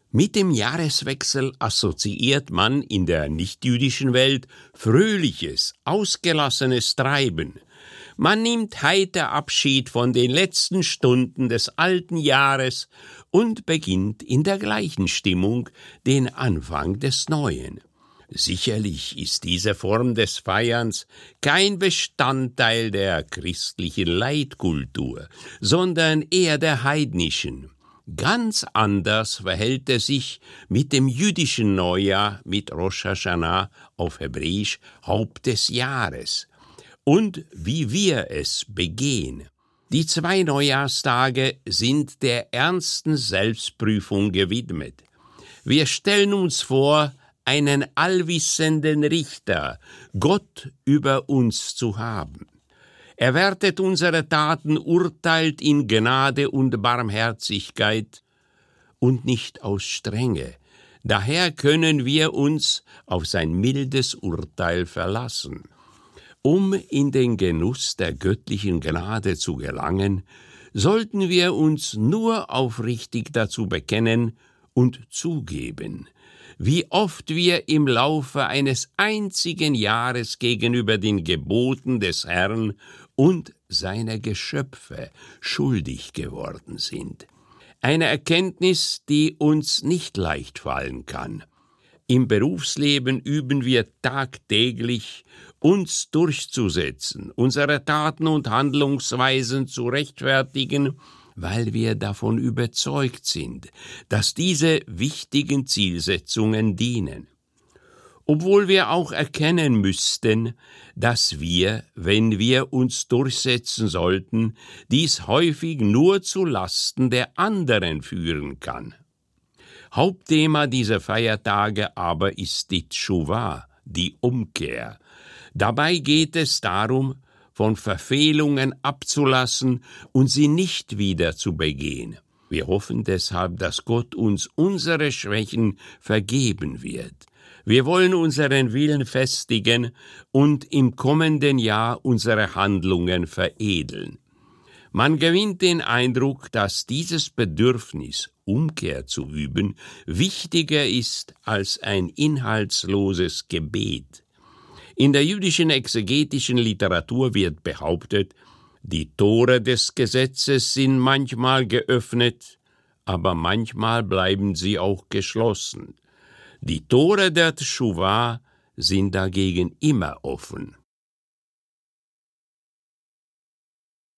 Mit dem Jahreswechsel assoziiert man in der nichtjüdischen Welt fröhliches, ausgelassenes Treiben. Man nimmt heiter Abschied von den letzten Stunden des alten Jahres und beginnt in der gleichen Stimmung den Anfang des Neuen. Sicherlich ist diese Form des Feierns kein Bestandteil der christlichen Leitkultur, sondern eher der heidnischen. Ganz anders verhält es sich mit dem jüdischen Neujahr, mit Rosh Hashanah auf Hebräisch Haupt des Jahres, und wie wir es begehen. Die 2 Neujahrstage sind der ernsten Selbstprüfung gewidmet. Wir stellen uns vor, einen allwissenden Richter, Gott, über uns zu haben. Er wertet unsere Taten, urteilt in Gnade und Barmherzigkeit und nicht aus Strenge. Daher können wir uns auf sein mildes Urteil verlassen. Um in den Genuss der göttlichen Gnade zu gelangen, sollten wir uns nur aufrichtig dazu bekennen und zugeben, wie oft wir im Laufe eines einzigen Jahres gegenüber den Geboten des Herrn und seiner Geschöpfe schuldig geworden sind. Eine Erkenntnis, die uns nicht leicht fallen kann. Im Berufsleben üben wir tagtäglich, uns durchzusetzen, unsere Taten und Handlungsweisen zu rechtfertigen, weil wir davon überzeugt sind, dass diese wichtigen Zielsetzungen dienen. Obwohl wir auch erkennen müssten, dass wir, wenn wir uns durchsetzen sollten, dies häufig nur zu Lasten der anderen führen kann. Hauptthema dieser Feiertage aber ist die Tschuwa, die Umkehr. Dabei geht es darum, von Verfehlungen abzulassen und sie nicht wieder zu begehen. Wir hoffen deshalb, dass Gott uns unsere Schwächen vergeben wird. Wir wollen unseren Willen festigen und im kommenden Jahr unsere Handlungen veredeln. Man gewinnt den Eindruck, dass dieses Bedürfnis, Umkehr zu üben, wichtiger ist als ein inhaltsloses Gebet. In der jüdischen exegetischen Literatur wird behauptet, die Tore des Gesetzes sind manchmal geöffnet, aber manchmal bleiben sie auch geschlossen. Die Tore der Tschuwa sind dagegen immer offen.